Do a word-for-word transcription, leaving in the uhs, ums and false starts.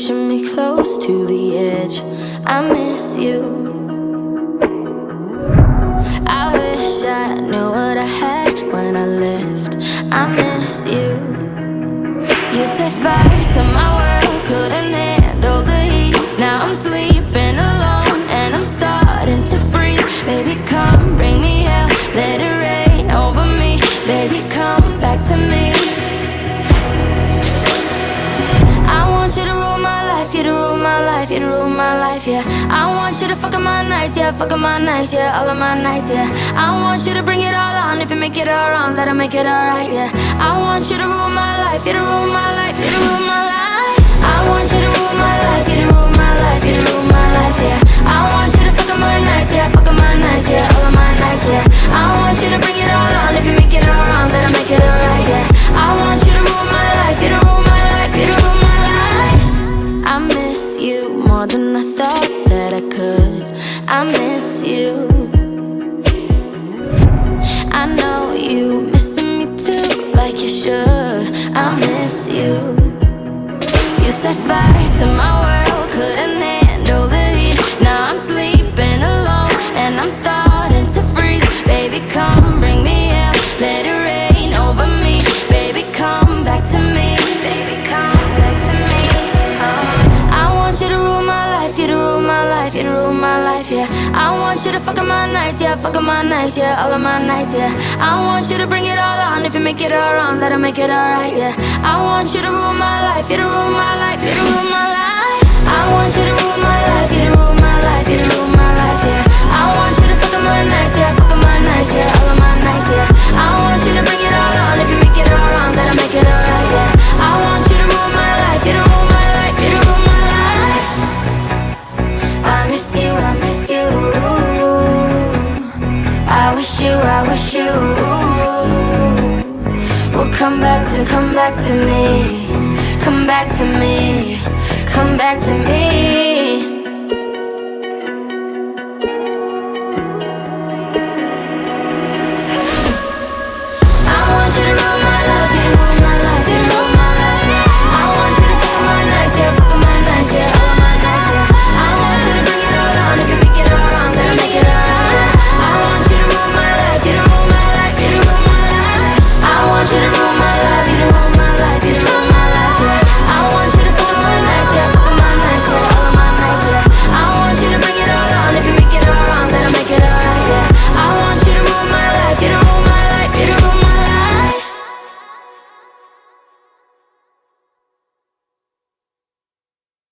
pushing me close to the edge. I miss you. I wish I knew what I had when I left. I miss you. You set fire to my world, couldn't handle the heat. Now I'm sleeping alone and I'm starting to freeze. Baby, come bring me hell, let it rain over me. Baby, come back to me. I want you to rule my life, you to rule my life, you to rule my life, yeah. I want you to fuck up my nights, yeah, fuck up my nights, yeah, all of my nights, yeah. I want you to bring it all on, if you make it all wrong, that'll make it alright, yeah. I want you to rule my life, you to rule my life, you to rule my life. I want you to rule my life, you to rule my life, you to rule my life, yeah. I want you to fuck up my nights, yeah, fuck up my nights, yeah, all of my nights, yeah. I want you to bring it all on, if you make it all wrong, that'll make it alright, yeah. I want you to rule my life, you to rule my life, you to rule my life. I miss you more than I thought that I could. I miss you. I know you missing me too, like you should. I miss you. You set fire to my world, couldn't handle the heat. Now I'm sleeping alone and I'm starting to freeze. Baby, come bring me hell, let it rain over me. Baby, come back to me. Baby, come back to me. Oh. I want you to rule my life, you to rule my life, you to rule my life, yeah. I want you to fuck up my nights, yeah, fuck up my nights, yeah, all of my nights, yeah. I want you to bring it all on, if you make it all wrong, that'll make it alright, yeah. I want you to rule my life, you to rule my life, you to rule my life. I want you to rule my life, you to rule my life, you to rule my life, yeah. I want you to fuck up my nights, yeah, fuck up my nights, yeah, all of my nights, yeah. I want you to bring it all on, if you make it all wrong, that'll make it alright, yeah. I want you to rule my life, you to rule my life, you to rule my life. I miss you, I miss you. I wish you, I wish you will come back to, come back to me. Come back to me, come back to me.